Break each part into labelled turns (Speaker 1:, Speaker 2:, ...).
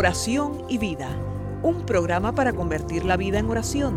Speaker 1: Oración y Vida, un programa para convertir la vida en oración.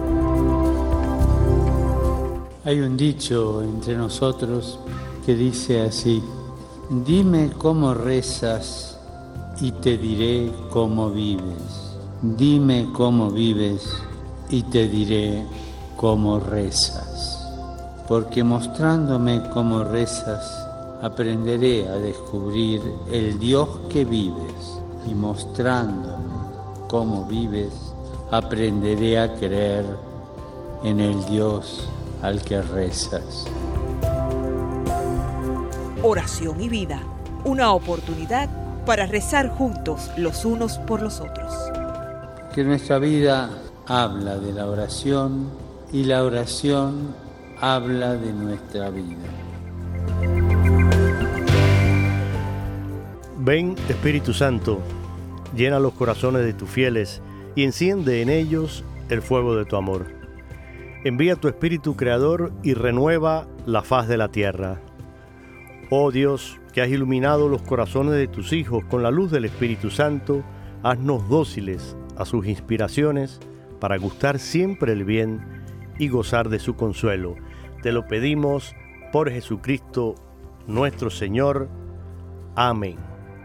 Speaker 2: Hay un dicho entre nosotros que dice así: dime cómo rezas y te diré cómo vives. Dime cómo vives y te diré cómo rezas. Porque mostrándome cómo rezas, aprenderé a descubrir el Dios que vives. Y mostrándome cómo vives, aprenderé a creer en el Dios al que rezas.
Speaker 1: Oración y Vida, una oportunidad para rezar juntos los unos por los otros.
Speaker 2: Que nuestra vida habla de la oración y la oración habla de nuestra vida.
Speaker 3: Ven, Espíritu Santo, llena los corazones de tus fieles y enciende en ellos el fuego de tu amor. Envía tu Espíritu Creador y renueva la faz de la tierra. Oh Dios, que has iluminado los corazones de tus hijos con la luz del Espíritu Santo, haznos dóciles a sus inspiraciones para gustar siempre el bien y gozar de su consuelo. Te lo pedimos por Jesucristo nuestro Señor. Amén.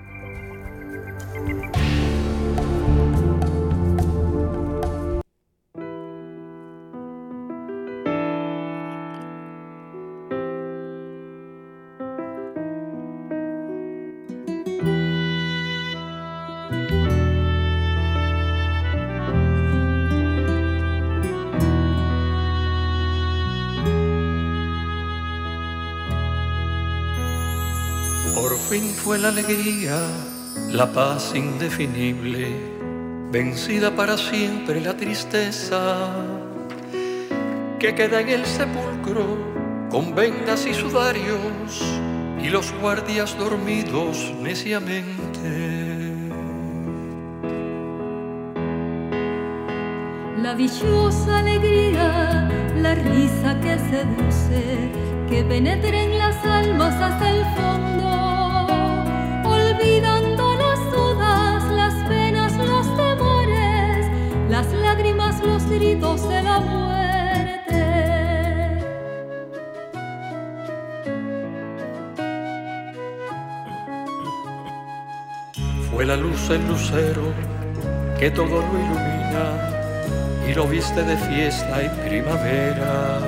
Speaker 4: Por fin fue la alegría, la paz indefinible, vencida para siempre la tristeza, que queda en el sepulcro con vendas y sudarios y los guardias dormidos neciamente.
Speaker 5: La dichosa alegría, la risa que seduce, que penetra en las almas hasta el fondo, olvidando las dudas, las penas, los temores, las lágrimas, los gritos de la muerte.
Speaker 4: Fue la luz el lucero que todo lo ilumina y lo viste de fiesta en primavera,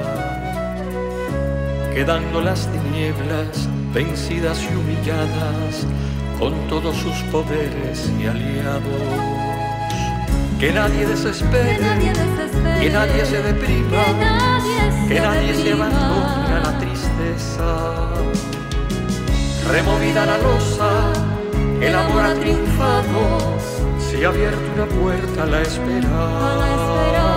Speaker 4: quedando las tinieblas vencidas y humilladas con todos sus poderes y aliados. Que nadie desespere, que nadie se deprima, que nadie se abandone a la tristeza. Removida la losa, el amor ha triunfado, se ha abierto una puerta a la esperanza.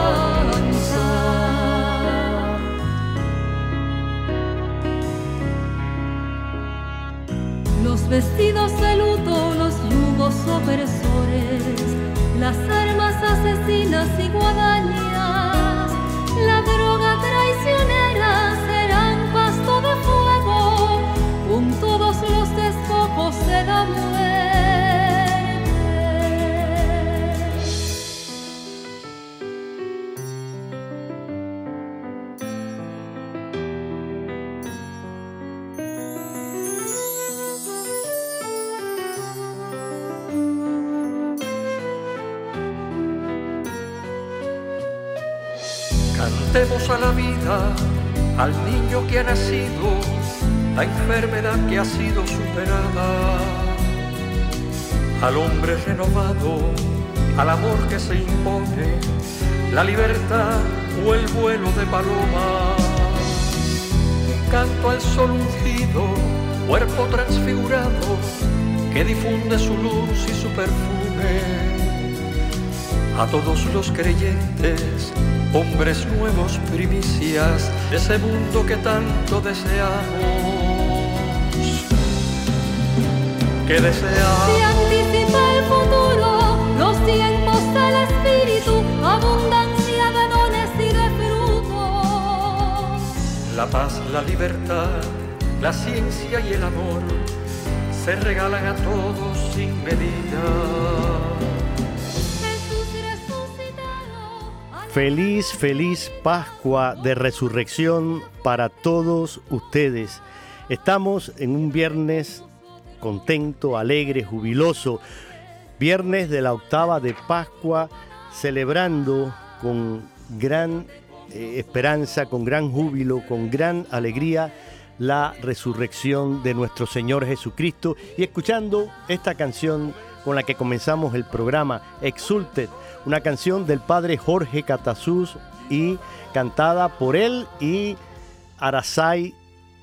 Speaker 5: Los vestidos de luto, los yugos opresores, las armas asesinas y guadañas, la droga traicionera serán pasto de fuego con todos los despojos de la muerte.
Speaker 4: Cantemos a la vida, al niño que ha nacido, la enfermedad que ha sido superada, al hombre renovado, al amor que se impone, la libertad o el vuelo de paloma. Un canto al sol ungido, cuerpo transfigurado, que difunde su luz y su perfume. A todos los creyentes, hombres nuevos, primicias de ese mundo que tanto deseamos. Que deseamos.
Speaker 5: Se anticipa el futuro, los tiempos del Espíritu, abundancia de dones y de frutos.
Speaker 4: La paz, la libertad, la ciencia y el amor se regalan a todos sin medida.
Speaker 3: Feliz Pascua de Resurrección para todos ustedes. Estamos en un viernes contento, alegre, jubiloso. Viernes de la octava de Pascua, celebrando con gran esperanza, con gran júbilo, con gran alegría la resurrección de nuestro Señor Jesucristo, y escuchando esta canción con la que comenzamos el programa, Exultet, una canción del padre Jorge Catasús y cantada por él y Arasay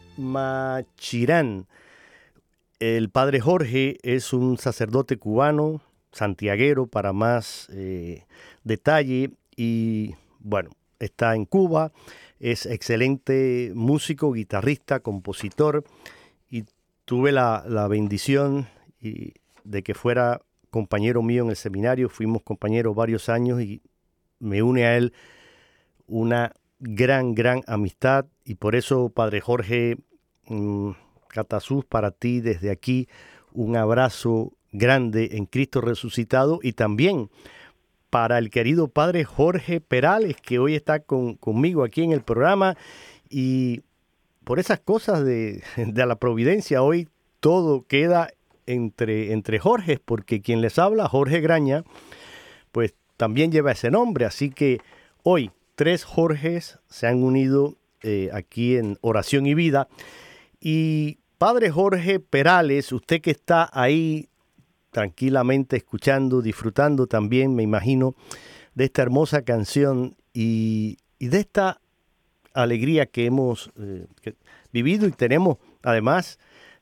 Speaker 3: Machirán. El padre Jorge es un sacerdote cubano, santiaguero para más detalle, y bueno, está en Cuba, es excelente músico, guitarrista, compositor, y tuve la bendición de que fuera compañero mío en el seminario. Fuimos compañeros varios años y me une a él una gran amistad, y por eso, padre Jorge Catasús, para ti desde aquí un abrazo grande en Cristo resucitado, y también para el querido padre Jorge Perales, que hoy está conmigo aquí en el programa, y por esas cosas de la providencia, hoy todo queda entre Jorges, porque quien les habla, Jorge Graña, pues también lleva ese nombre. Así que hoy 3 Jorges se han unido aquí en Oración y Vida. Y padre Jorge Perales, usted que está ahí tranquilamente escuchando, disfrutando también, me imagino, de esta hermosa canción y de esta alegría que hemos vivido, y tenemos además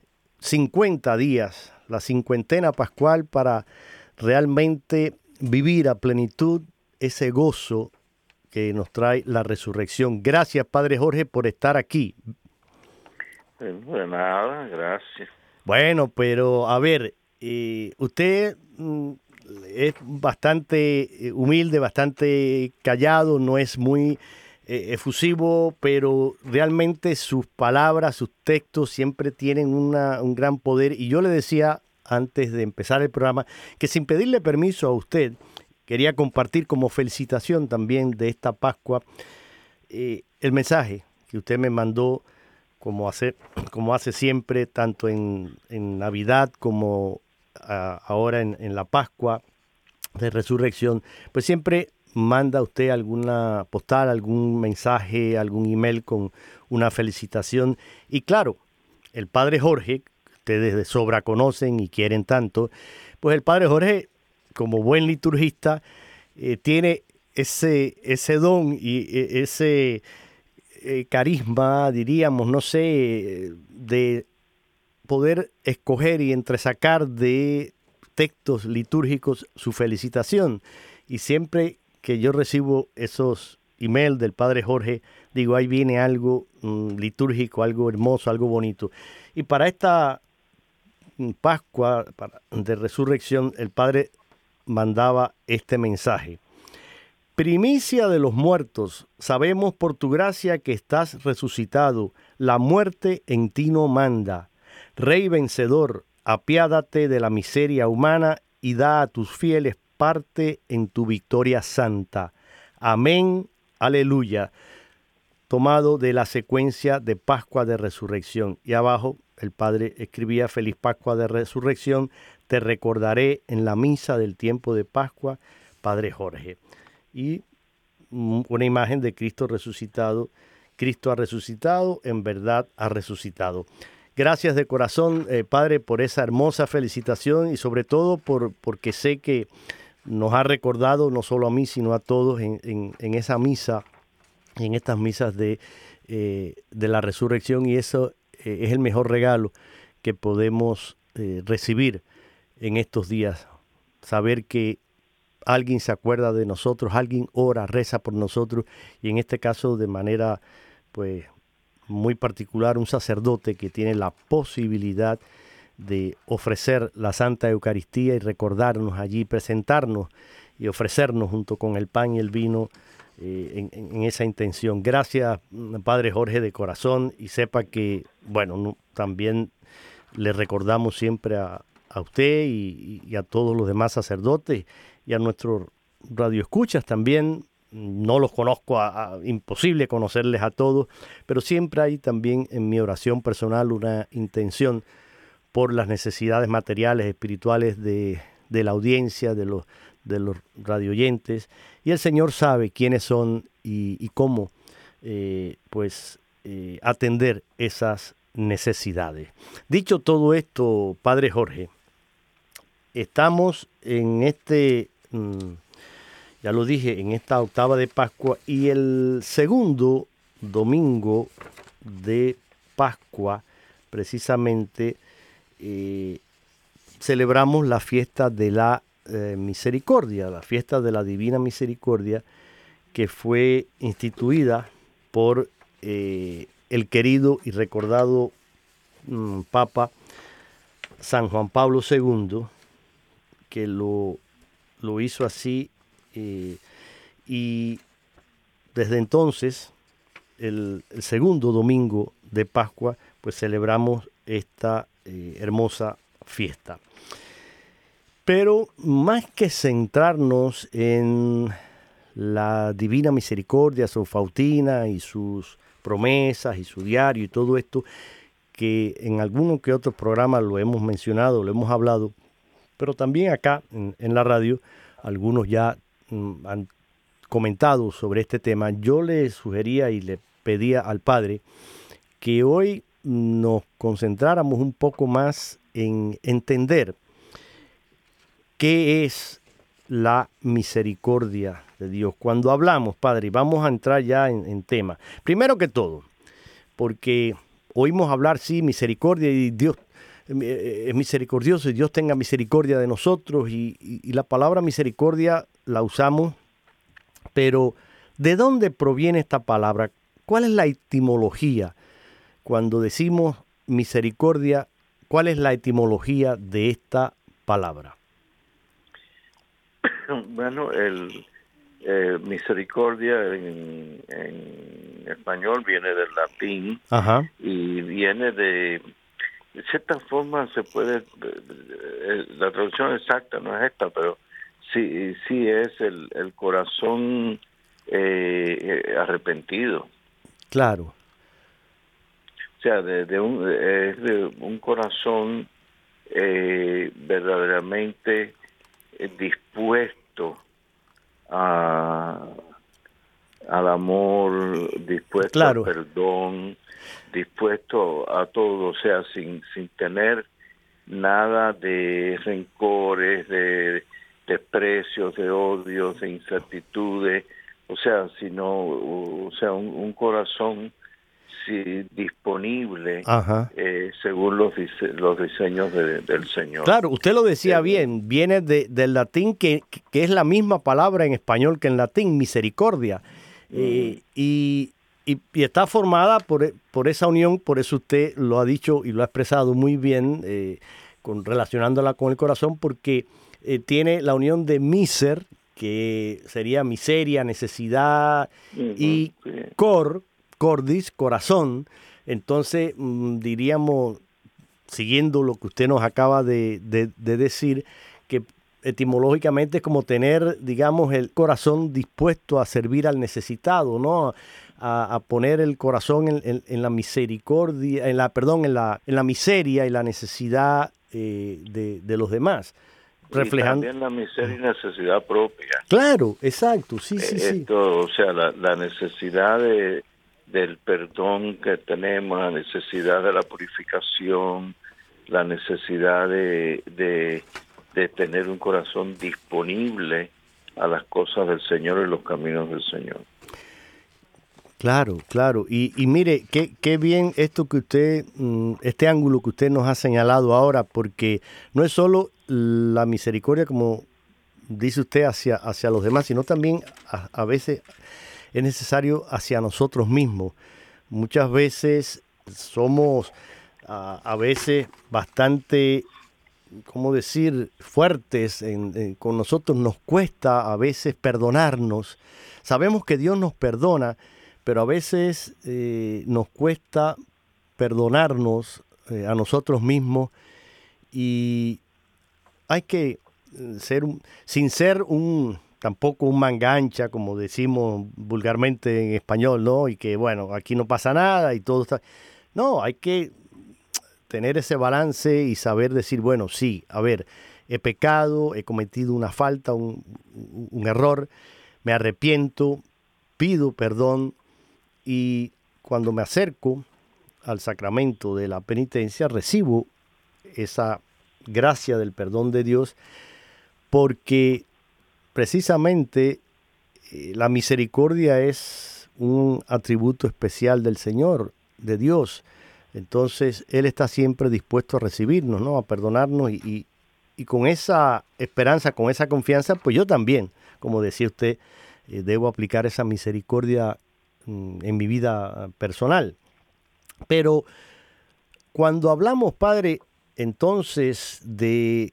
Speaker 3: 50 días, la cincuentena pascual, para realmente vivir a plenitud ese gozo que nos trae la resurrección. Gracias, padre Jorge, por estar aquí.
Speaker 6: De nada, gracias.
Speaker 3: Bueno, pero a ver, usted es bastante humilde, bastante callado, no es muy efusivo, pero realmente sus palabras, sus textos siempre tienen un gran poder. Y yo le decía antes de empezar el programa que, sin pedirle permiso a usted, quería compartir como felicitación también de esta Pascua el mensaje que usted me mandó, como hace siempre, tanto en Navidad como ahora en la Pascua de Resurrección. Pues siempre manda usted alguna postal, algún mensaje, algún email con una felicitación. Y claro, el padre Jorge, que ustedes de sobra conocen y quieren tanto, pues el padre Jorge, como buen liturgista, tiene ese don y ese carisma, diríamos, no sé, de poder escoger y entresacar de textos litúrgicos su felicitación. Y siempre que yo recibo esos emails del padre Jorge, digo, ahí viene algo litúrgico, algo hermoso, algo bonito. Y para esta Pascua de Resurrección, el padre mandaba este mensaje: primicia de los muertos, sabemos por tu gracia que estás resucitado, la muerte en ti no manda. Rey vencedor, apiádate de la miseria humana y da a tus fieles parte en tu victoria santa. Amén, aleluya. Tomado de la secuencia de Pascua de Resurrección. Y abajo el padre escribía: feliz Pascua de Resurrección, te recordaré en la misa del tiempo de Pascua, padre Jorge. Y una imagen de Cristo resucitado. Cristo ha resucitado, en verdad ha resucitado. Gracias de corazón, padre, por esa hermosa felicitación, y sobre todo porque sé que nos ha recordado no solo a mí, sino a todos en esa misa, en estas misas de la resurrección, y eso es el mejor regalo que podemos recibir en estos días. Saber que alguien se acuerda de nosotros, alguien ora, reza por nosotros, y en este caso de manera pues muy particular, un sacerdote que tiene la posibilidad de ofrecer la Santa Eucaristía y recordarnos allí, presentarnos y ofrecernos junto con el pan y el vino en esa intención. Gracias, padre Jorge, de corazón, y sepa que, bueno, también le recordamos siempre a usted y a todos los demás sacerdotes y a nuestros radioescuchas también, no los conozco, imposible conocerles a todos, pero siempre hay también en mi oración personal una intención por las necesidades materiales, espirituales de la audiencia, de los radioyentes, y el Señor sabe quiénes son y cómo atender esas necesidades. Dicho todo esto, Padre Jorge, estamos en ya lo dije, en esta octava de Pascua, y el segundo domingo de Pascua, precisamente, celebramos la fiesta de la misericordia, la fiesta de la Divina Misericordia, que fue instituida por el querido y recordado Papa San Juan Pablo II, que lo hizo así, y desde entonces, el segundo domingo de Pascua, pues celebramos esta hermosa fiesta. Pero más que centrarnos en la Divina Misericordia, su Fautina y sus promesas y su diario y todo esto, que en alguno que otro programa lo hemos mencionado, lo hemos hablado, pero también acá en la radio algunos ya han comentado sobre este tema. Yo le sugería y le pedía al Padre que hoy nos concentráramos un poco más en entender qué es la misericordia de Dios. Cuando hablamos, Padre, vamos a entrar ya en tema. Primero que todo, porque oímos hablar, sí, misericordia, y Dios es misericordioso y Dios tenga misericordia de nosotros, y la palabra misericordia la usamos, pero ¿de dónde proviene esta palabra? ¿Cuál es la etimología? Cuando decimos misericordia, ¿cuál es la etimología de esta palabra?
Speaker 6: Bueno, el misericordia en español viene del latín. Ajá. Y viene de cierta forma, se puede, la traducción exacta no es esta, pero sí es el corazón arrepentido.
Speaker 3: Claro.
Speaker 6: O sea, es de un corazón verdaderamente dispuesto al amor, dispuesto
Speaker 3: claro.
Speaker 6: al perdón, dispuesto a todo, o sea, sin tener nada de rencores, de desprecios, de odios, de incertitudes, o sea, un corazón disponible según los diseños del Señor.
Speaker 3: Claro, usted lo decía bien, viene del latín, que es la misma palabra en español que en latín, misericordia, y está formada por esa unión. Por eso usted lo ha dicho y lo ha expresado muy bien, relacionándola con el corazón, porque tiene la unión de miser, que sería miseria, necesidad, y cordis, corazón. Entonces, diríamos, siguiendo lo que usted nos acaba de decir, que etimológicamente es como tener, digamos, el corazón dispuesto a servir al necesitado, ¿no? A poner el corazón en la misericordia, en la miseria y la necesidad de los demás. Reflejando
Speaker 6: también la miseria y necesidad propia.
Speaker 3: Claro, exacto, sí.
Speaker 6: O sea, la necesidad del perdón que tenemos, la necesidad de la purificación, la necesidad de tener un corazón disponible a las cosas del Señor y los caminos del Señor.
Speaker 3: Claro. Y mire, qué bien esto que usted, este ángulo que usted nos ha señalado ahora, porque no es solo la misericordia, como dice usted, hacia los demás, sino también a veces es necesario hacia nosotros mismos. Muchas veces somos a veces bastante, ¿cómo decir?, fuertes con nosotros. Nos cuesta a veces perdonarnos. Sabemos que Dios nos perdona, pero a veces nos cuesta perdonarnos a nosotros mismos, y hay que sin ser un tampoco un mangancha, como decimos vulgarmente en español, ¿no? Y que, bueno, aquí no pasa nada y todo está... No, hay que tener ese balance y saber decir, bueno, sí, a ver, he pecado, he cometido una falta, un error, me arrepiento, pido perdón y cuando me acerco al sacramento de la penitencia recibo esa gracia del perdón de Dios, porque precisamente la misericordia es un atributo especial del Señor, de Dios. Entonces Él está siempre dispuesto a recibirnos, ¿no? A perdonarnos y con esa esperanza, con esa confianza, pues yo también, como decía usted, debo aplicar esa misericordia en mi vida personal. Pero cuando hablamos, Padre, entonces de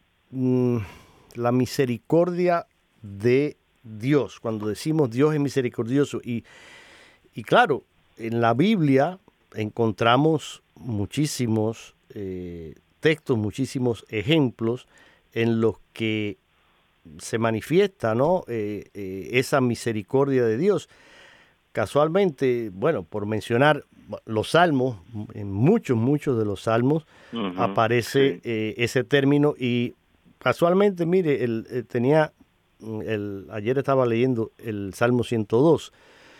Speaker 3: la misericordia de Dios, cuando decimos Dios es misericordioso, y claro, en la Biblia encontramos muchísimos textos, muchísimos ejemplos en los que se manifiesta, ¿no? Esa misericordia de Dios. Casualmente, bueno, por mencionar los salmos, en muchos de los salmos aparece ese término y casualmente, mire, ayer estaba leyendo el Salmo 102,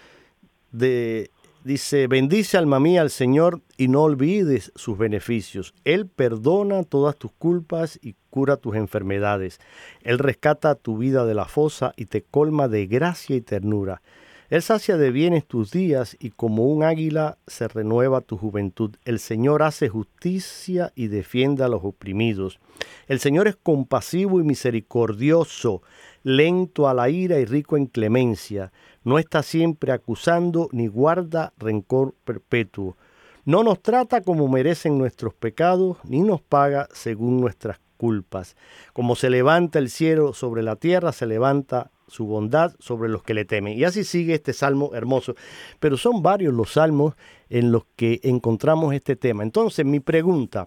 Speaker 3: dice, bendice alma mía al Señor y no olvides sus beneficios. Él perdona todas tus culpas y cura tus enfermedades. Él rescata tu vida de la fosa y te colma de gracia y ternura. Él sacia de bienes tus días y como un águila se renueva tu juventud. El Señor hace justicia y defiende a los oprimidos. El Señor es compasivo y misericordioso, lento a la ira y rico en clemencia. No está siempre acusando ni guarda rencor perpetuo. No nos trata como merecen nuestros pecados, ni nos paga según nuestras culpas. Como se levanta el cielo sobre la tierra, se levanta su bondad sobre los que le temen. Y así sigue este salmo hermoso. Pero son varios los salmos en los que encontramos este tema. Entonces, mi pregunta,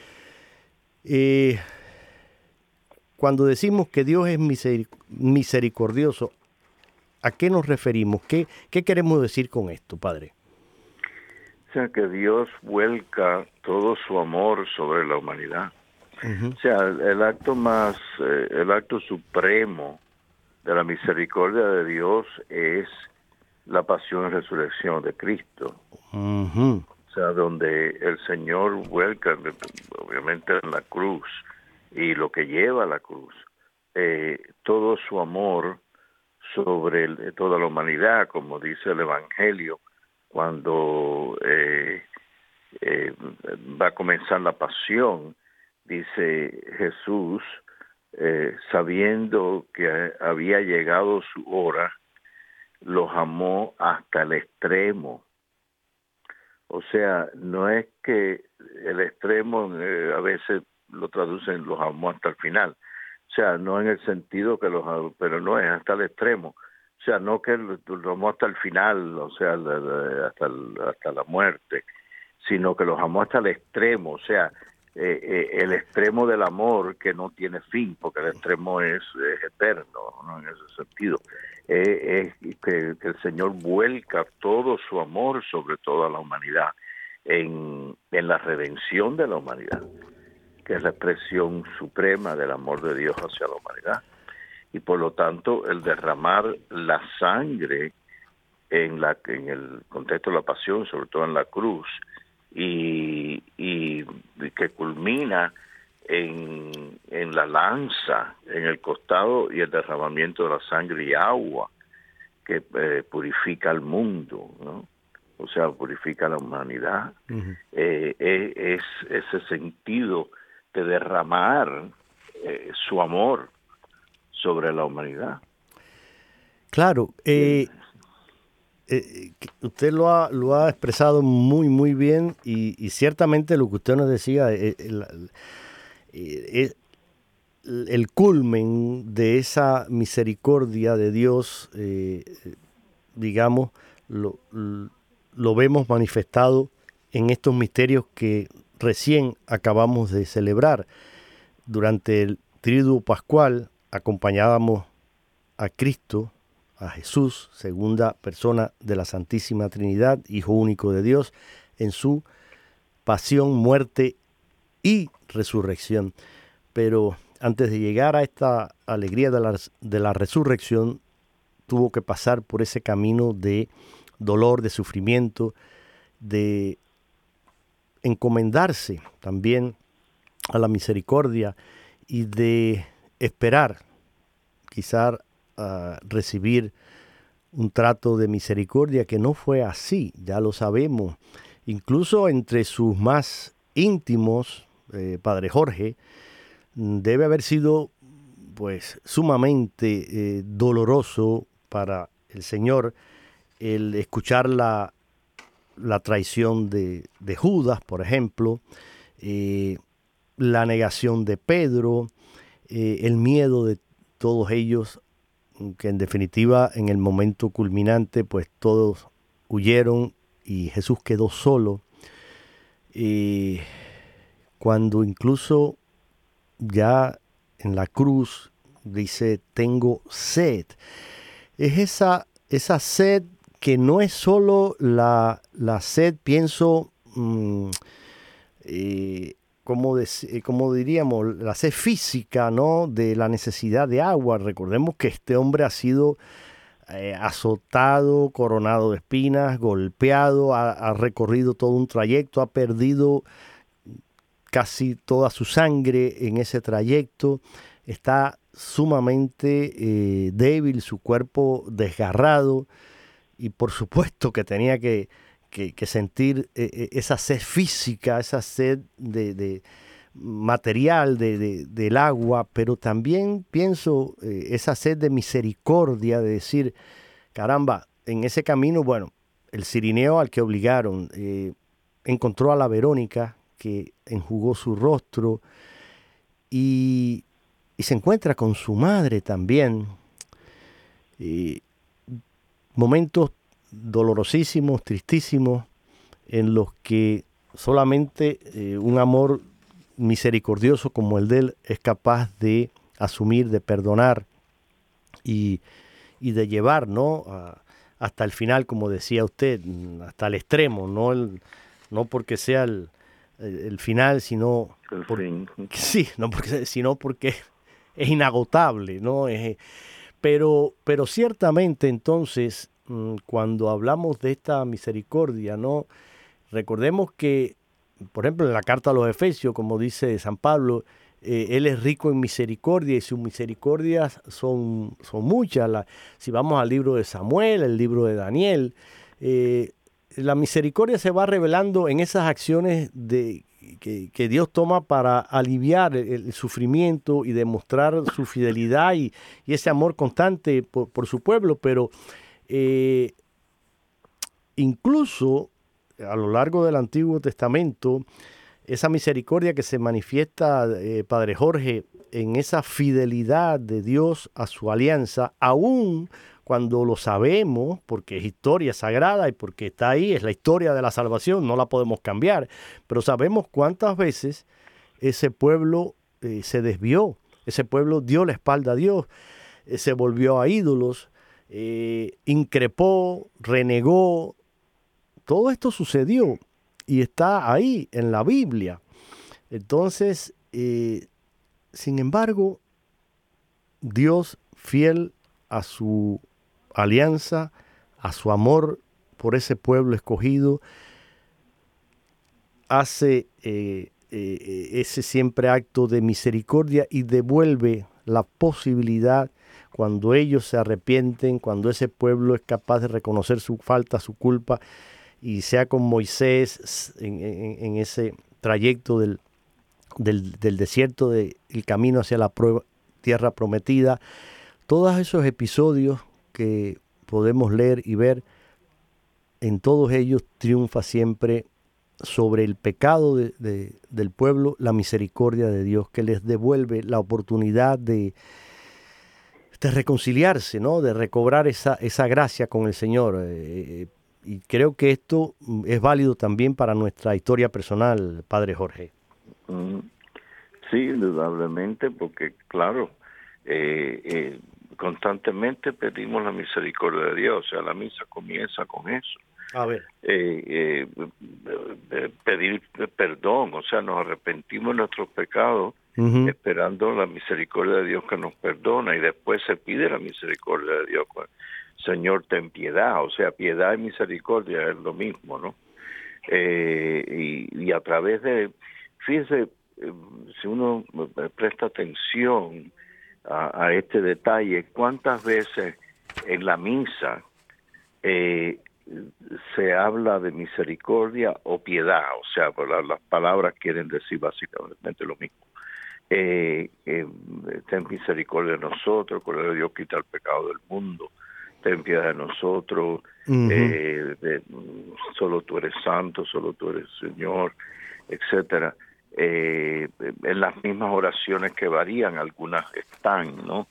Speaker 3: cuando decimos que Dios es misericordioso, ¿a qué nos referimos? ¿Qué queremos decir con esto, Padre?
Speaker 6: O sea, que Dios vuelca todo su amor sobre la humanidad. O sea, el acto supremo de la misericordia de Dios es la pasión y resurrección de Cristo. O sea, donde el Señor vuelca, obviamente en la cruz, y lo que lleva a la cruz, todo su amor sobre toda la humanidad, como dice el Evangelio, cuando va a comenzar la pasión, dice Jesús, sabiendo que había llegado su hora, los amó hasta el extremo. O sea, no es que el extremo a veces lo traducen los amó hasta el final. O sea, no en el sentido que pero no es hasta el extremo. O sea, no que los amó hasta el final, o sea, hasta la muerte, sino que los amó hasta el extremo. O sea, el extremo del amor que no tiene fin, porque el extremo es eterno, ¿no? En ese sentido. Es que el Señor vuelca todo su amor sobre toda la humanidad en la redención de la humanidad, que es la expresión suprema del amor de Dios hacia la humanidad. Y por lo tanto, el derramar la sangre en el contexto de la pasión, sobre todo en la cruz, y que culmina en la lanza, en el costado y el derramamiento de la sangre y agua que purifica al mundo, ¿no? O sea, purifica a la humanidad. Es ese sentido de derramar su amor sobre la humanidad.
Speaker 3: Claro, usted lo ha expresado muy, muy bien y ciertamente lo que usted nos decía, el culmen de esa misericordia de Dios, digamos, lo vemos manifestado en estos misterios que recién acabamos de celebrar. Durante el Triduo Pascual acompañábamos a Cristo, a Jesús, segunda persona de la Santísima Trinidad, Hijo único de Dios, en su pasión, muerte y resurrección. Pero antes de llegar a esta alegría de la resurrección, tuvo que pasar por ese camino de dolor, de sufrimiento, de encomendarse también a la misericordia y de esperar quizás recibir un trato de misericordia que no fue así, ya lo sabemos. Incluso entre sus más íntimos, Padre Jorge, debe haber sido pues sumamente doloroso para el Señor el escuchar la traición de Judas, por ejemplo, la negación de Pedro, el miedo de todos ellos, que en definitiva en el momento culminante pues todos huyeron y Jesús quedó solo. Cuando incluso ya en la cruz dice, tengo sed. Es esa sed que no es solo la sed, pienso, como diríamos, la sed física, ¿no? De la necesidad de agua. Recordemos que este hombre ha sido azotado, coronado de espinas, golpeado, ha recorrido todo un trayecto, ha perdido casi toda su sangre en ese trayecto, está sumamente débil, su cuerpo desgarrado, y por supuesto que tenía que sentir esa sed física, esa sed de material del agua, pero también pienso esa sed de misericordia, de decir, caramba, en ese camino, bueno, el cirineo al que obligaron encontró a la Verónica, que enjugó su rostro, y se encuentra con su madre también. Momentos dolorosísimos, tristísimos, en los que solamente un amor misericordioso como el de él es capaz de asumir, de perdonar y de llevar, ¿no? Hasta el final, como decía usted, hasta el extremo, no porque sea el final, sino sino porque es inagotable, ¿no? Pero ciertamente entonces, cuando hablamos de esta misericordia, ¿no? Recordemos que, por ejemplo, en la carta a los Efesios, como dice San Pablo, Él es rico en misericordia y sus misericordias son muchas. Si vamos al libro de Samuel, el libro de Daniel, la misericordia se va revelando en esas acciones que Dios toma para aliviar el sufrimiento y demostrar su fidelidad y ese amor constante por su pueblo, pero incluso a lo largo del Antiguo Testamento, esa misericordia que se manifiesta, Padre Jorge, en esa fidelidad de Dios a su alianza, aún cuando lo sabemos, porque es historia sagrada y porque está ahí, es la historia de la salvación, no la podemos cambiar, pero sabemos cuántas veces ese pueblo se desvió, ese pueblo dio la espalda a Dios, se volvió a ídolos, increpó, renegó. Todo esto sucedió y está ahí en la Biblia. Entonces, sin embargo, Dios, fiel a su alianza, a su amor por ese pueblo escogido, hace ese siempre acto de misericordia y devuelve la posibilidad, cuando ellos se arrepienten, cuando ese pueblo es capaz de reconocer su falta, su culpa, y sea con Moisés en ese trayecto del desierto, del camino hacia la tierra prometida, todos esos episodios que podemos leer y ver, en todos ellos triunfa siempre sobre el pecado del pueblo la misericordia de Dios, que les devuelve la oportunidad de reconciliarse, ¿no? De recobrar esa gracia con el Señor. Y creo que esto es válido también para nuestra historia personal, Padre Jorge.
Speaker 6: Sí, indudablemente, porque claro, constantemente pedimos la misericordia de Dios. O sea, la misa comienza con eso.
Speaker 3: A ver.
Speaker 6: Pedir perdón, o sea, nos arrepentimos de nuestros pecados, esperando la misericordia de Dios que nos perdona, y después se pide la misericordia de Dios. Señor, ten piedad, o sea, piedad y misericordia es lo mismo, ¿no? Y a través de, fíjese, si uno presta atención a este detalle, cuántas veces en la misa se habla de misericordia o piedad, o sea, las palabras quieren decir básicamente lo mismo. Ten misericordia de nosotros, Cordero de Dios, quita el pecado del mundo, ten piedad de nosotros, solo tú eres santo, solo tú eres Señor, etcétera. En las mismas oraciones que varían, algunas están, ¿no?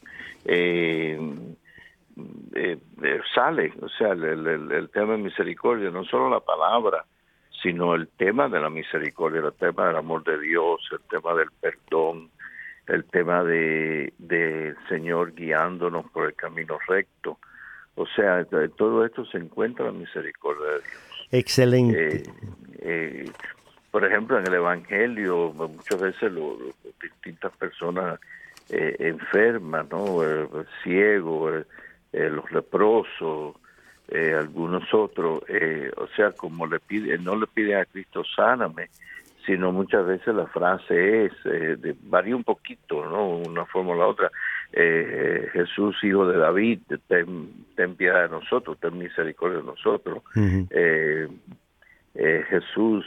Speaker 6: Sale, o sea, el tema de misericordia, no solo la palabra, sino el tema de la misericordia, el tema del amor de Dios, el tema del perdón, el tema del Señor guiándonos por el camino recto. O sea, todo esto se encuentra en la misericordia de Dios.
Speaker 3: Excelente.
Speaker 6: Por ejemplo, en el Evangelio, muchas veces distintas personas enfermas, ¿no? Ciegos, los leprosos, algunos otros, o sea, como no le piden a Cristo sáname, sino muchas veces la frase es, varía un poquito, ¿no? Una forma o la otra, Jesús, hijo de David, ten piedad de nosotros, ten misericordia de nosotros. Jesús,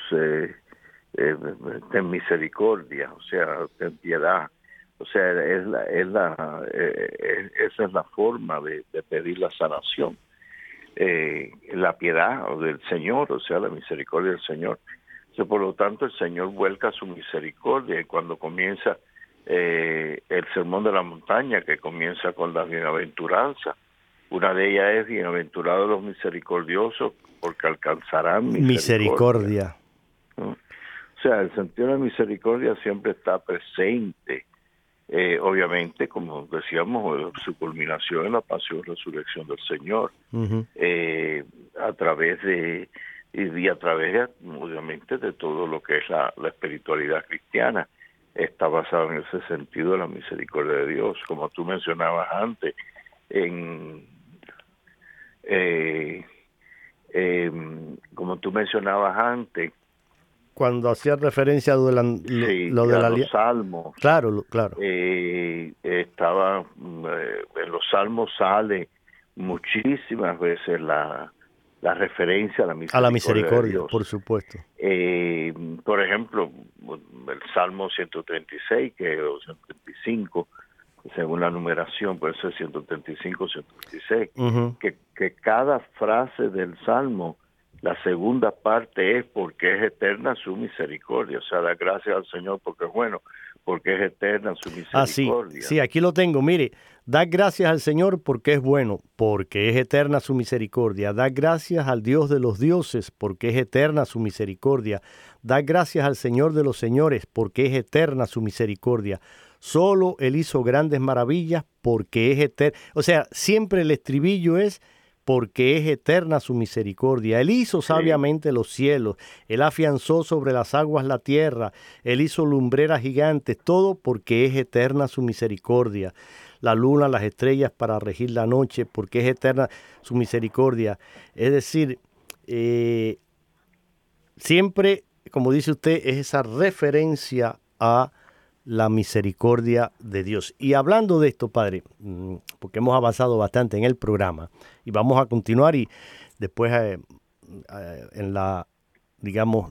Speaker 6: ten misericordia, o sea, ten piedad. O sea, esa es la forma de pedir la sanación. La piedad del Señor, o sea, la misericordia del Señor. O sea, por lo tanto, el Señor vuelca su misericordia, y cuando comienza el Sermón de la Montaña, que comienza con las bienaventuranzas, una de ellas es: bienaventurados los misericordiosos, porque alcanzarán misericordia. ¿No? O sea, el sentido de la misericordia siempre está presente. Obviamente, como decíamos, su culminación en la pasión y resurrección del Señor, a través de obviamente, de todo lo que es la espiritualidad cristiana, está basado en ese sentido de la misericordia de Dios, como tú mencionabas antes,
Speaker 3: cuando hacía referencia a
Speaker 6: los salmos.
Speaker 3: Claro.
Speaker 6: Estaba en los salmos sale muchísimas veces la referencia a la misericordia de Dios.
Speaker 3: Por supuesto.
Speaker 6: Por ejemplo, el Salmo 136, o 135, según la numeración, puede ser 135, 136, que cada frase del Salmo, la segunda parte es: porque es eterna su misericordia. O sea, da gracias al Señor porque es bueno, porque es eterna su misericordia.
Speaker 3: Sí, aquí lo tengo. Mire, da gracias al Señor porque es bueno, porque es eterna su misericordia. Da gracias al Dios de los dioses, porque es eterna su misericordia. Da gracias al Señor de los señores, porque es eterna su misericordia. Solo Él hizo grandes maravillas, porque es eterna. O sea, siempre el estribillo es: porque es eterna su misericordia. Él hizo sabiamente los cielos, Él afianzó sobre las aguas la tierra, Él hizo lumbreras gigantes, todo porque es eterna su misericordia. La luna, las estrellas para regir la noche, porque es eterna su misericordia. Es decir, siempre, como dice usted, es esa referencia a la misericordia de Dios. Y hablando de esto, Padre, porque hemos avanzado bastante en el programa y vamos a continuar, y después en la, digamos,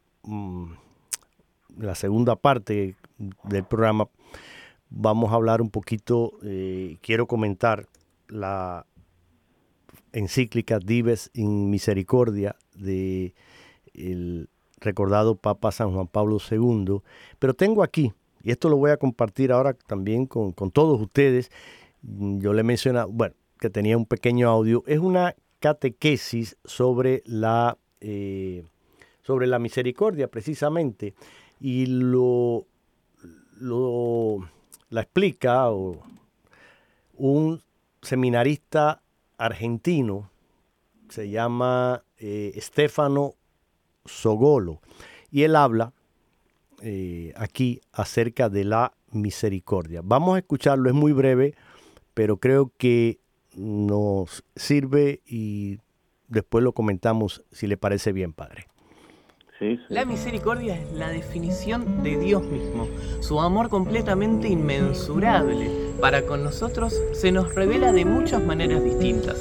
Speaker 3: la segunda parte del programa vamos a hablar un poquito, quiero comentar la encíclica Dives in Misericordia de el recordado Papa San Juan Pablo II, pero tengo aquí, y esto lo voy a compartir ahora también con todos ustedes. Yo le mencioné, que tenía un pequeño audio. Es una catequesis sobre la misericordia, precisamente. Y la explica un seminarista argentino, se llama Stefano Sogolo, y él habla aquí acerca de la misericordia. Vamos a escucharlo, es muy breve, pero creo que nos sirve y después lo comentamos si le parece bien, padre.
Speaker 7: Sí.
Speaker 8: La misericordia es la definición de Dios mismo. Su amor completamente inmensurable para con nosotros se nos revela de muchas maneras distintas.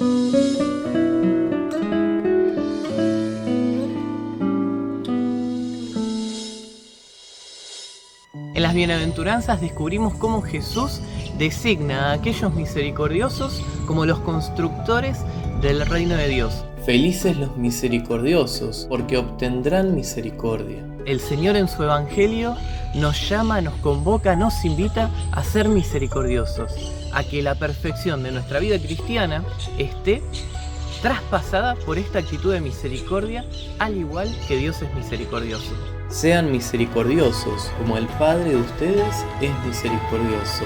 Speaker 8: En las bienaventuranzas descubrimos cómo Jesús designa a aquellos misericordiosos como los constructores del reino de Dios.
Speaker 9: Felices los misericordiosos, porque obtendrán misericordia.
Speaker 8: El Señor en su Evangelio nos llama, nos convoca, nos invita a ser misericordiosos, a que la perfección de nuestra vida cristiana esté traspasada por esta actitud de misericordia, al igual que Dios es misericordioso.
Speaker 9: Sean misericordiosos, como el Padre de ustedes es misericordioso.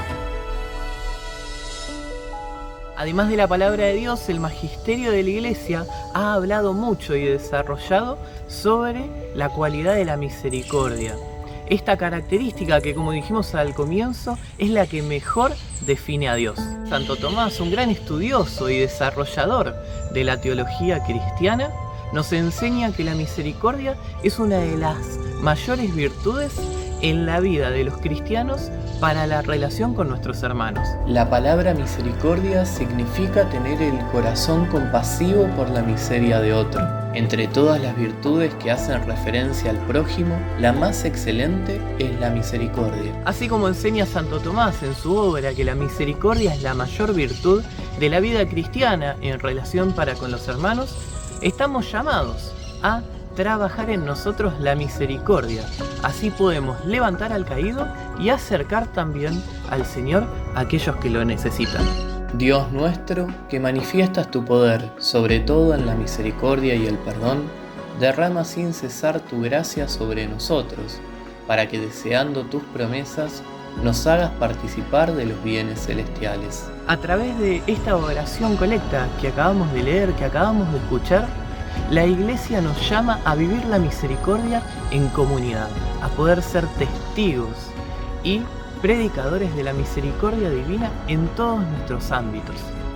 Speaker 8: Además de la palabra de Dios, el magisterio de la Iglesia ha hablado mucho y desarrollado sobre la cualidad de la misericordia. Esta característica que, como dijimos al comienzo, es la que mejor define a Dios. Santo Tomás, un gran estudioso y desarrollador de la teología cristiana, nos enseña que la misericordia es una de las mayores virtudes en la vida de los cristianos para la relación con nuestros hermanos.
Speaker 9: La palabra misericordia significa tener el corazón compasivo por la miseria de otro. Entre todas las virtudes que hacen referencia al prójimo, la más excelente es la misericordia.
Speaker 8: Así como enseña Santo Tomás en su obra que la misericordia es la mayor virtud de la vida cristiana en relación para con los hermanos, estamos llamados a trabajar en nosotros la misericordia. Así podemos levantar al caído y acercar también al Señor a aquellos que lo necesitan.
Speaker 9: Dios nuestro, que manifiestas tu poder, sobre todo en la misericordia y el perdón, derrama sin cesar tu gracia sobre nosotros, para que deseando tus promesas, nos hagas participar de los bienes celestiales.
Speaker 8: A través de esta oración colecta que acabamos de leer, que acabamos de escuchar, la Iglesia nos llama a vivir la misericordia en comunidad, a poder ser testigos y predicadores de la misericordia divina en todos nuestros ámbitos.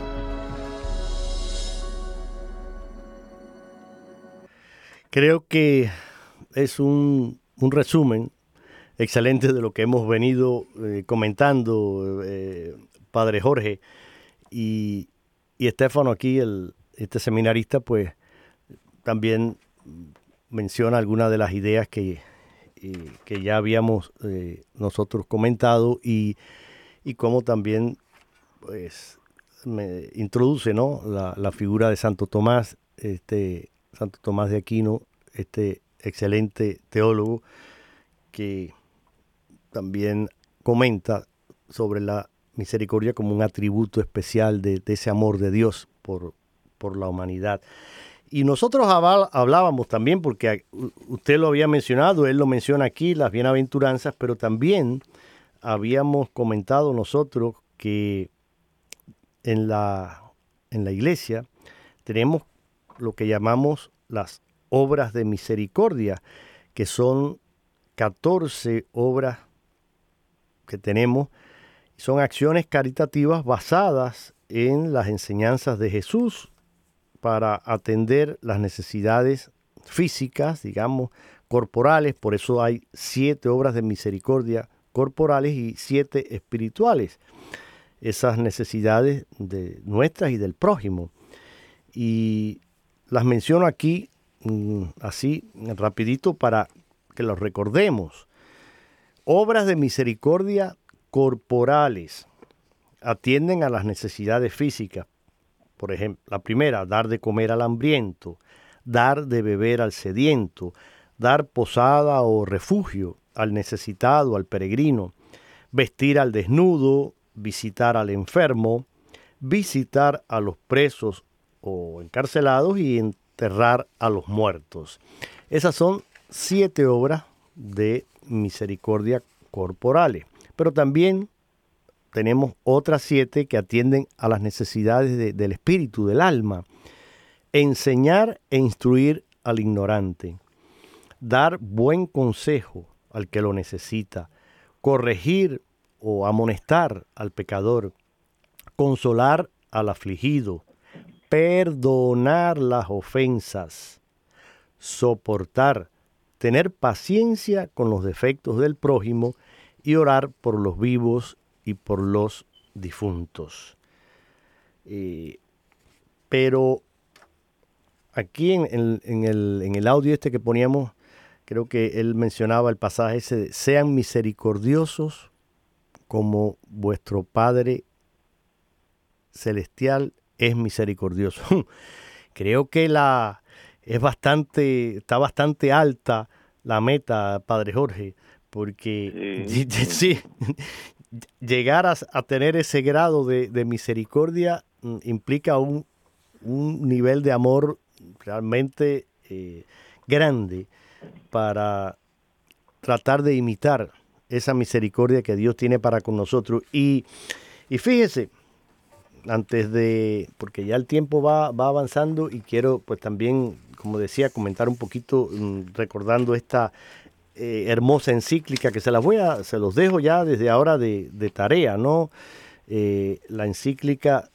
Speaker 3: Creo que es un resumen excelente de lo que hemos venido comentando, Padre Jorge, y Stefano aquí, este seminarista, pues también menciona algunas de las ideas que ya habíamos nosotros comentado y cómo también pues me introduce, ¿no?, la figura de Santo Tomás, Santo Tomás de Aquino, este excelente teólogo que también comenta sobre la misericordia como un atributo especial de ese amor de Dios por la humanidad. Y nosotros hablábamos también, porque usted lo había mencionado, él lo menciona aquí, las bienaventuranzas, pero también habíamos comentado nosotros que en la iglesia tenemos lo que llamamos las obras de misericordia, que son 14 obras que tenemos. Son acciones caritativas basadas en las enseñanzas de Jesús para atender las necesidades físicas, digamos, corporales. Por eso hay 7 obras de misericordia corporales y 7 espirituales. Esas necesidades de nuestras y del prójimo. Y las menciono aquí así rapidito para que los recordemos. Obras de misericordia corporales atienden a las necesidades físicas. Por ejemplo, la primera, dar de comer al hambriento, dar de beber al sediento, dar posada o refugio al necesitado, al peregrino, vestir al desnudo, visitar al enfermo, visitar a los presos o encarcelados y enterrar a los muertos. Esas son 7 obras de misericordia corporales. Pero también tenemos otras 7 que atienden a las necesidades del espíritu, del alma. Enseñar e instruir al ignorante, dar buen consejo al que lo necesita, corregir o amonestar al pecador, consolar al afligido, perdonar las ofensas, soportar, tener paciencia con los defectos del prójimo y orar por los vivos y por los difuntos. Pero aquí en el audio este que poníamos, creo que él mencionaba el pasaje ese de, sean misericordiosos como vuestro Padre Celestial es misericordioso. Creo que está bastante alta la meta, Padre Jorge, porque sí, llegar a tener ese grado de misericordia implica un nivel de amor realmente grande para tratar de imitar esa misericordia que Dios tiene para con nosotros. Y fíjese, porque ya el tiempo va avanzando y quiero pues también, como decía, comentar un poquito recordando esta hermosa encíclica que se los dejo ya desde ahora de tarea, ¿no? La encíclica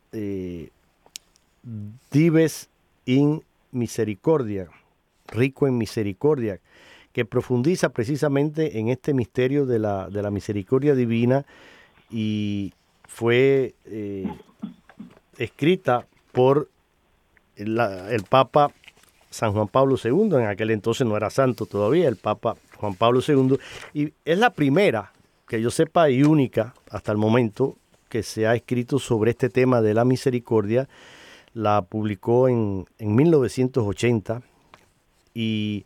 Speaker 3: Dives in Misericordia, rico en misericordia, que profundiza precisamente en este misterio de la misericordia divina y fue escrita por el Papa San Juan Pablo II, en aquel entonces no era santo todavía, el Papa Juan Pablo II, y es la primera, que yo sepa, y única hasta el momento, que se ha escrito sobre este tema de la misericordia. La publicó en 1980 y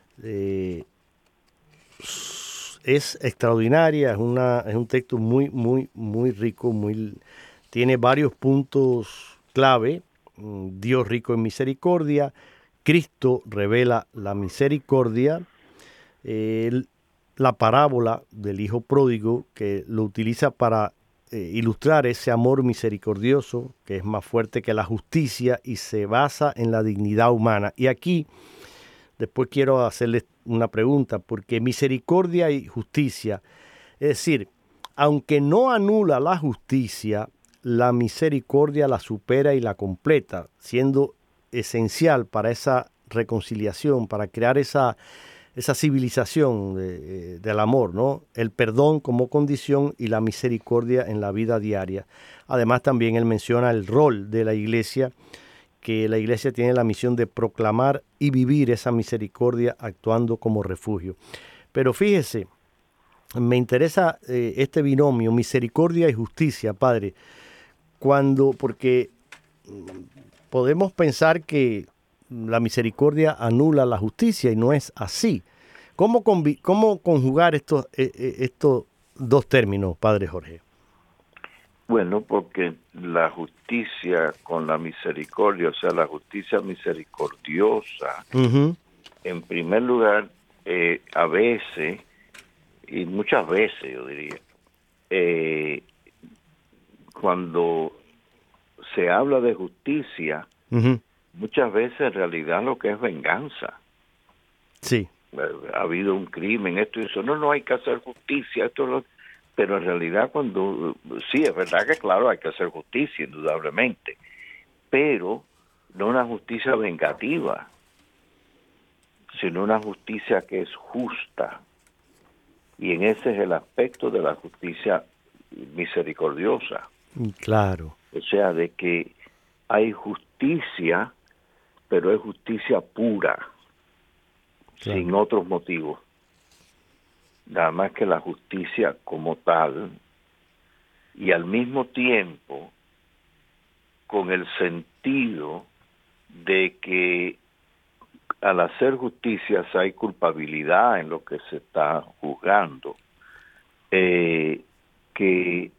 Speaker 3: es extraordinaria, es un texto muy, muy, muy rico, tiene varios puntos clave. Dios rico en misericordia, Cristo revela la misericordia, la parábola del hijo pródigo, que lo utiliza para ilustrar ese amor misericordioso que es más fuerte que la justicia y se basa en la dignidad humana. Y aquí después quiero hacerles una pregunta, porque misericordia y justicia, es decir, aunque no anula la justicia, la misericordia la supera y la completa, siendo esencial para esa reconciliación, para crear esa civilización del amor, ¿no? El perdón como condición y la misericordia en la vida diaria. Además, también él menciona el rol de la Iglesia, que la Iglesia tiene la misión de proclamar y vivir esa misericordia actuando como refugio. Pero fíjese, me interesa este binomio, misericordia y justicia, Padre, porque podemos pensar que la misericordia anula la justicia y no es así. ¿Cómo conjugar estos dos términos, Padre Jorge?
Speaker 6: Bueno, porque la justicia con la misericordia, o sea, la justicia misericordiosa, en primer lugar, a veces, y muchas veces yo diría, cuando se habla de justicia, muchas veces en realidad lo que es venganza.
Speaker 3: Sí.
Speaker 6: Ha habido un crimen, esto y eso. No hay que hacer justicia, pero en realidad sí, es verdad que claro, hay que hacer justicia, indudablemente, pero no una justicia vengativa, sino una justicia que es justa. Y en ese es el aspecto de la justicia misericordiosa.
Speaker 3: Claro.
Speaker 6: O sea, de que hay justicia, pero es justicia pura, claro, sin otros motivos. Nada más que la justicia como tal, y al mismo tiempo con el sentido de que al hacer justicia si hay culpabilidad en lo que se está juzgando, que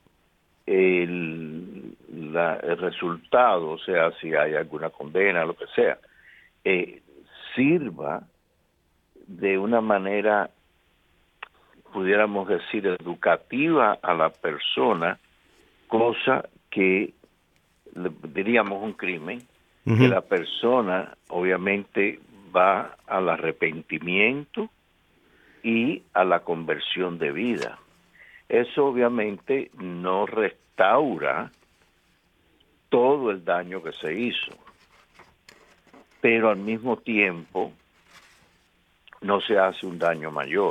Speaker 6: el resultado, o sea, si hay alguna condena, lo que sea, sirva de una manera pudiéramos decir, educativa a la persona, cosa que diríamos un crimen, que la persona obviamente va al arrepentimiento y a la conversión de vida. Eso obviamente no restaura todo el daño que se hizo, pero al mismo tiempo no se hace un daño mayor.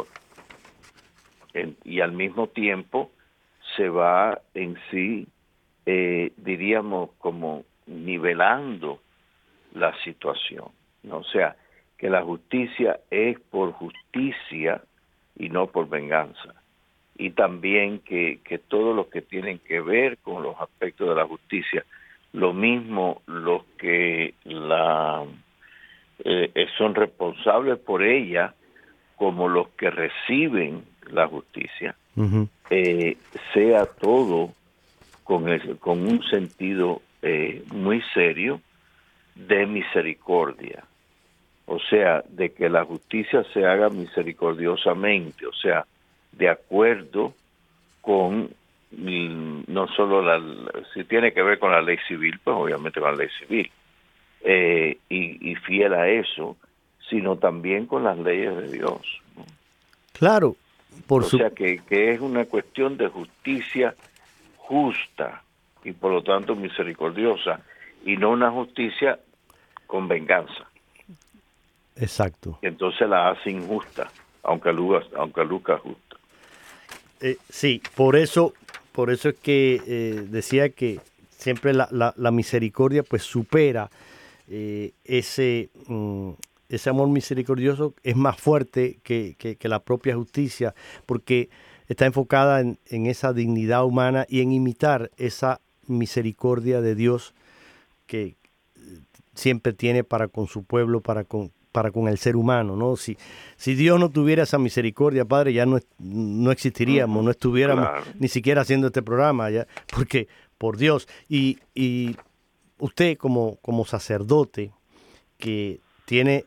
Speaker 6: Y al mismo tiempo se va en sí, diríamos, como nivelando la situación, ¿no? O sea, que la justicia es por justicia y no por venganza. Y también que todos los que tienen que ver con los aspectos de la justicia, lo mismo los que son responsables por ella, como los que reciben la justicia, sea todo con un sentido muy serio de misericordia. O sea, de que la justicia se haga misericordiosamente, o sea, de acuerdo con, no solo si tiene que ver con la ley civil, pues obviamente con la ley civil, y fiel a eso, sino también con las leyes de Dios, ¿no?
Speaker 3: Claro,
Speaker 6: o sea que es una cuestión de justicia justa y por lo tanto misericordiosa, y no una justicia con venganza.
Speaker 3: Exacto.
Speaker 6: Entonces la hace injusta, aunque luzca justa.
Speaker 3: Sí, por eso es que decía que siempre la misericordia pues supera ese amor misericordioso, es más fuerte que la propia justicia, porque está enfocada en esa dignidad humana y en imitar esa misericordia de Dios que siempre tiene para con su pueblo, para con el ser humano, ¿no? Si Dios no tuviera esa misericordia, Padre, ya no existiríamos, no estuviéramos ni siquiera haciendo este programa, ya, porque por Dios. Y usted como sacerdote que tiene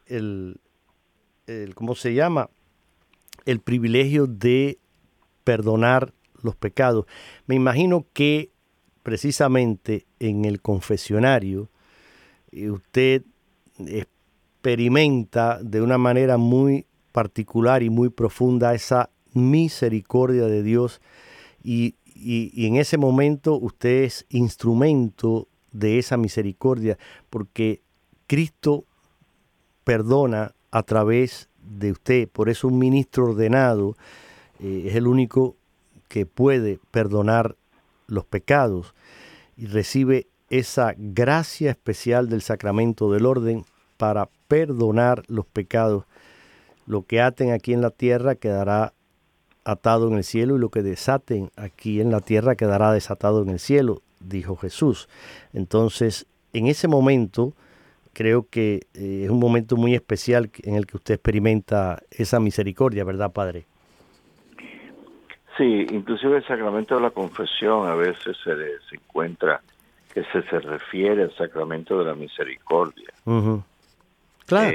Speaker 3: ¿cómo se llama? El privilegio de perdonar los pecados. Me imagino que precisamente en el confesionario usted experimenta de una manera muy particular y muy profunda esa misericordia de Dios y en ese momento usted es instrumento de esa misericordia, porque Cristo perdona a través de usted. Por eso un ministro ordenado es el único que puede perdonar los pecados y recibe esa gracia especial del sacramento del orden para perdonar los pecados. Lo que aten aquí en la tierra quedará atado en el cielo, y lo que desaten aquí en la tierra quedará desatado en el cielo, dijo Jesús. Entonces, en ese momento, creo que es un momento muy especial en el que usted experimenta esa misericordia, ¿verdad, Padre?
Speaker 6: Sí, inclusive el sacramento de la confesión a veces se encuentra que se refiere al sacramento de la misericordia.
Speaker 3: Uh-huh. Claro.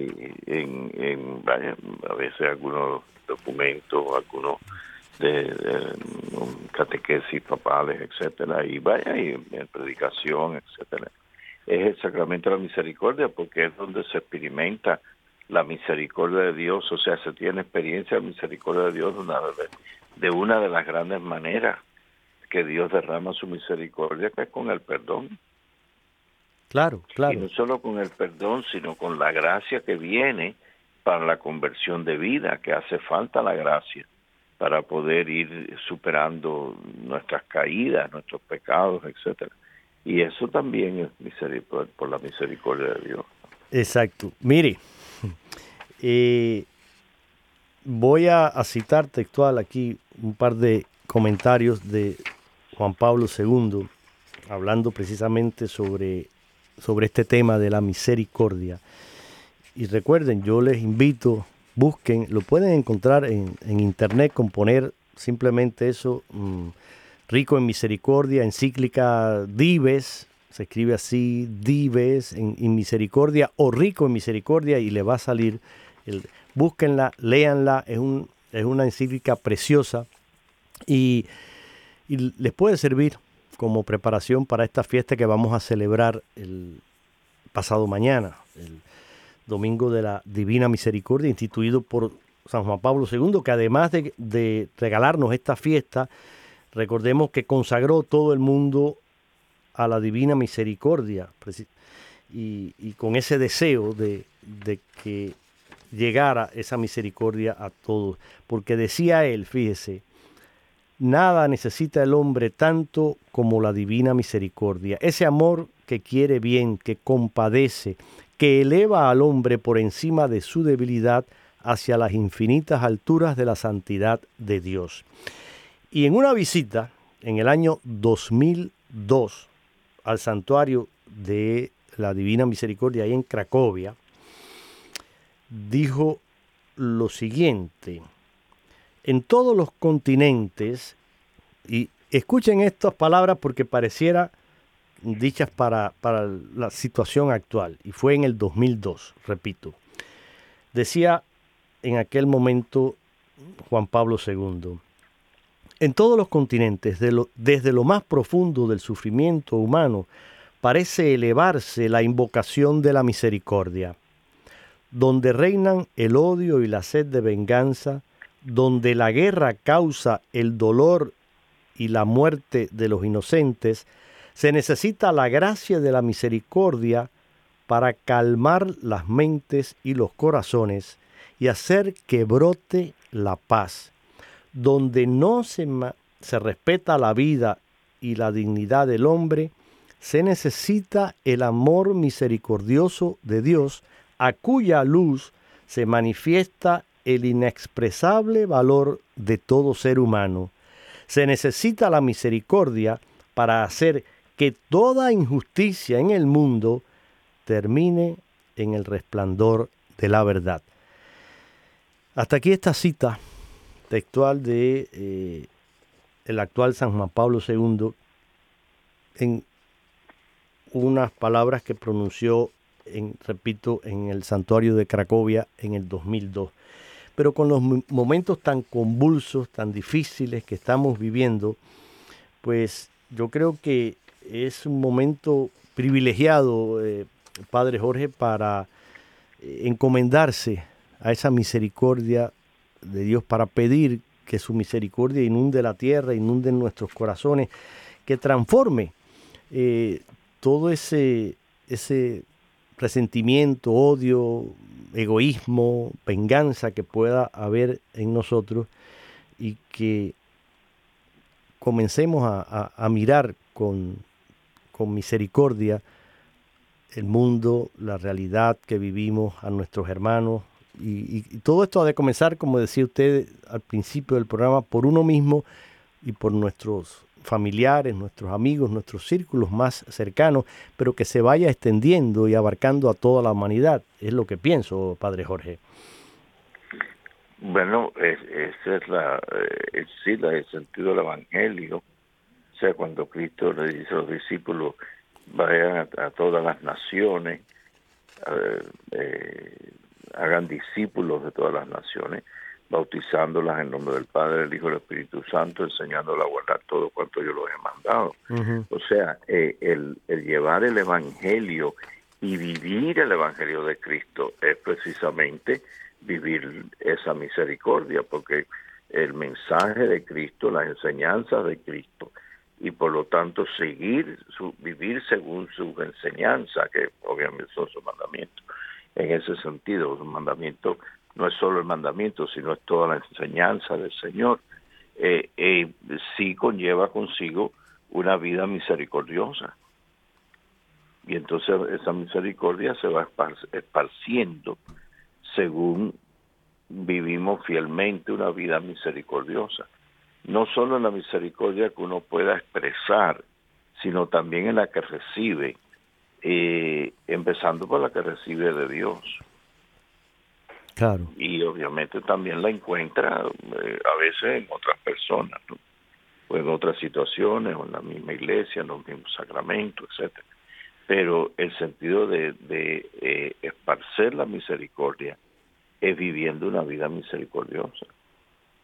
Speaker 6: A veces algunos documentos, algunos de catequesis papales, etcétera, y en predicación, etcétera. Es el sacramento de la misericordia porque es donde se experimenta la misericordia de Dios, o sea, se tiene experiencia de la misericordia de Dios de una de las grandes maneras que Dios derrama su misericordia, que es con el perdón.
Speaker 3: Claro, claro.
Speaker 6: Y no solo con el perdón, sino con la gracia que viene para la conversión de vida, que hace falta la gracia para poder ir superando nuestras caídas, nuestros pecados, etcétera. Y eso también es misericordia, por la misericordia de Dios.
Speaker 3: Exacto. Mire, voy a citar textual aquí un par de comentarios de Juan Pablo II, hablando precisamente sobre este tema de la misericordia. Y recuerden, yo les invito, busquen, lo pueden encontrar en internet con poner simplemente eso, rico en misericordia, encíclica Dives, se escribe así, Dives en misericordia o rico en misericordia, y le va a salir, búsquenla, léanla, es Es una encíclica preciosa y les puede servir como preparación para esta fiesta que vamos a celebrar el pasado mañana, el Domingo de la Divina Misericordia, instituido por San Juan Pablo II, que además de regalarnos esta fiesta, recordemos que consagró todo el mundo a la Divina Misericordia y con ese deseo de que llegara esa misericordia a todos. Porque decía él, fíjese, nada necesita el hombre tanto como la divina misericordia. Ese amor que quiere bien, que compadece, que eleva al hombre por encima de su debilidad hacia las infinitas alturas de la santidad de Dios. Y en una visita en el año 2002 al santuario de la Divina Misericordia ahí en Cracovia, dijo lo siguiente: en todos los continentes, y escuchen estas palabras porque pareciera dichas para la situación actual, y fue en el 2002, repito, decía en aquel momento Juan Pablo II, en todos los continentes, desde lo más profundo del sufrimiento humano, parece elevarse la invocación de la misericordia, donde reinan el odio y la sed de venganza, donde la guerra causa el dolor y la muerte de los inocentes, se necesita la gracia de la misericordia para calmar las mentes y los corazones y hacer que brote la paz. Donde no se respeta la vida y la dignidad del hombre, se necesita el amor misericordioso de Dios, a cuya luz se manifiesta el inexpresable valor de todo ser humano. Se necesita la misericordia para hacer que toda injusticia en el mundo termine en el resplandor de la verdad. Hasta aquí esta cita textual de el actual San Juan Pablo II en unas palabras que pronunció, repito, en el santuario de Cracovia en el 2002. Pero con los momentos tan convulsos, tan difíciles que estamos viviendo, pues yo creo que es un momento privilegiado, Padre Jorge, para encomendarse a esa misericordia de Dios, para pedir que su misericordia inunde la tierra, inunde nuestros corazones, que transforme todo ese resentimiento, odio, egoísmo, venganza que pueda haber en nosotros, y que comencemos a mirar con misericordia el mundo, la realidad que vivimos, a nuestros hermanos. Y todo esto ha de comenzar, como decía usted al principio del programa, por uno mismo y por nuestros familiares, nuestros amigos, nuestros círculos más cercanos, pero que se vaya extendiendo y abarcando a toda la humanidad. Es lo que pienso, Padre Jorge.
Speaker 6: Bueno, ese es el sentido del Evangelio. O sea, cuando Cristo le dice a los discípulos, vayan a todas las naciones, hagan discípulos de todas las naciones, bautizándolas en nombre del Padre, del Hijo y del Espíritu Santo, enseñándolas a guardar todo cuanto yo los he mandado. Uh-huh. O sea, el llevar el Evangelio y vivir el Evangelio de Cristo es precisamente vivir esa misericordia, porque el mensaje de Cristo, las enseñanzas de Cristo, y por lo tanto vivir según sus enseñanzas, que obviamente son sus mandamientos. En ese sentido, un mandamiento no es solo el mandamiento, sino es toda la enseñanza del Señor. Sí conlleva consigo una vida misericordiosa. Y entonces esa misericordia se va esparciendo según vivimos fielmente una vida misericordiosa. No solo en la misericordia que uno pueda expresar, sino también en la que recibe, empezando por la que recibe de Dios.
Speaker 3: Claro.
Speaker 6: Y obviamente también la encuentra a veces en otras personas, ¿no? O en otras situaciones, o en la misma iglesia, en los mismos sacramentos, etcétera. Pero el sentido de esparcer la misericordia es viviendo una vida misericordiosa.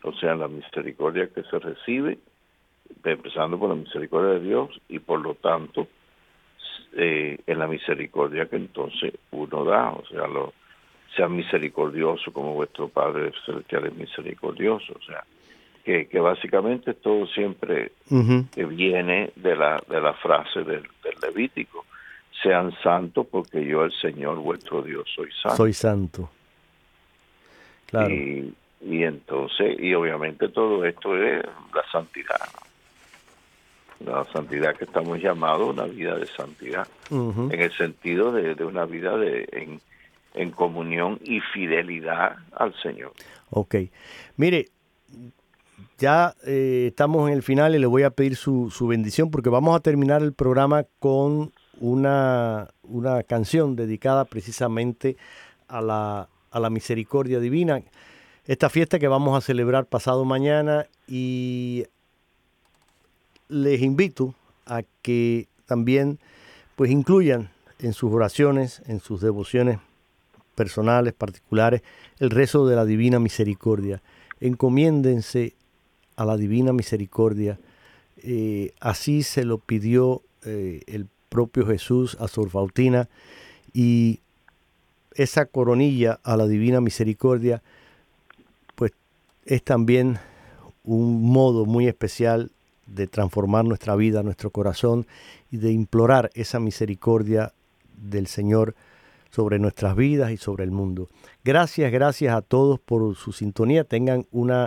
Speaker 6: o sea, la misericordia que se recibe, empezando por la misericordia de Dios, y por lo tanto, en la misericordia que entonces uno da, o sea, sea misericordioso como vuestro Padre Celestial es misericordioso, o sea, que básicamente todo siempre que viene de la frase del Levítico: sean santos porque yo, el Señor vuestro Dios, soy santo.
Speaker 3: Soy santo. Claro.
Speaker 6: Y entonces, y obviamente todo esto es la santidad, ¿no? La santidad que estamos llamados, una vida de santidad, en el sentido de una vida en comunión y fidelidad al Señor.
Speaker 3: Ok. Mire, ya estamos en el final y le voy a pedir su bendición, porque vamos a terminar el programa con una canción dedicada precisamente a la misericordia divina, esta fiesta que vamos a celebrar pasado mañana, y les invito a que también pues incluyan en sus oraciones, en sus devociones personales, particulares, el rezo de la Divina Misericordia. Encomiéndense a la Divina Misericordia. Así se lo pidió el propio Jesús a Sor Faustina, y esa coronilla a la Divina Misericordia pues es también un modo muy especial de transformar nuestra vida, nuestro corazón, y de implorar esa misericordia del Señor sobre nuestras vidas y sobre el mundo. Gracias a todos por su sintonía. Tengan una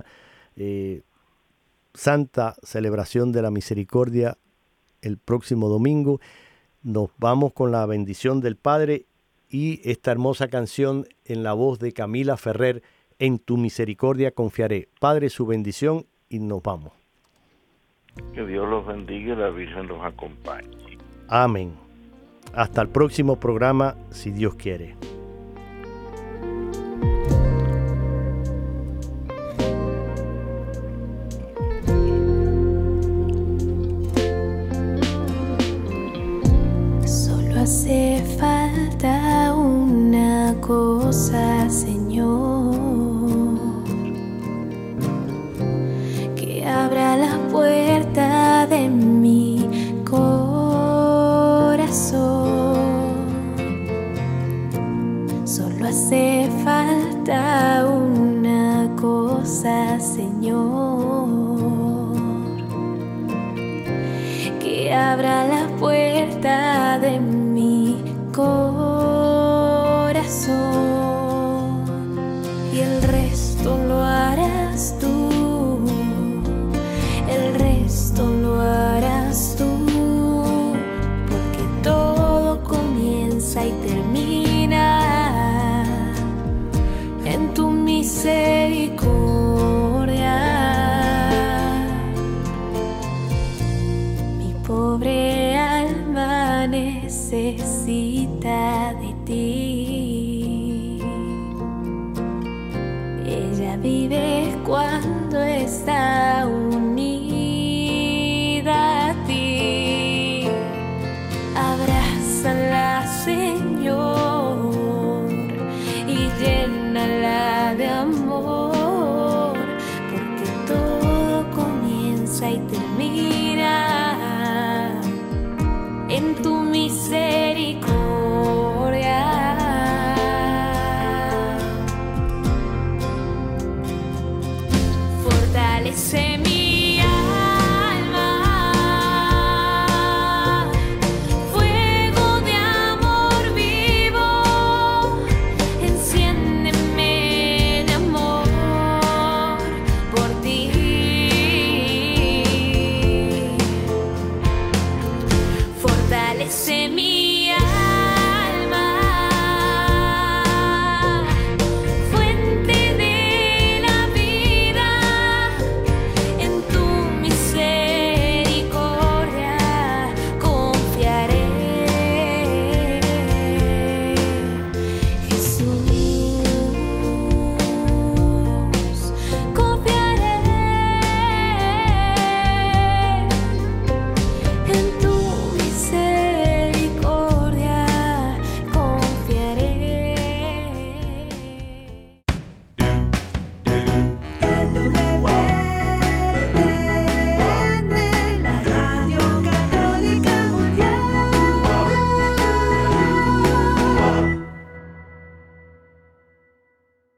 Speaker 3: santa celebración de la misericordia el próximo domingo. Nos vamos con la bendición del Padre y esta hermosa canción en la voz de Camila Ferrer: En tu misericordia confiaré. Padre, su bendición, y nos vamos.
Speaker 6: Que Dios los bendiga y la Virgen los acompañe.
Speaker 3: Amén. Hasta el próximo programa, si Dios quiere.
Speaker 7: Solo hace falta una cosa, Señor, que abra la puerta de mi corazón. Solo hace falta una cosa, Señor, que abra la puerta de mi corazón, y el resto lo harás tú, el resto lo harás tú, porque todo comienza y termina en tu misericordia. Mi pobre alma necesita de ti. Ella vive cuando está unida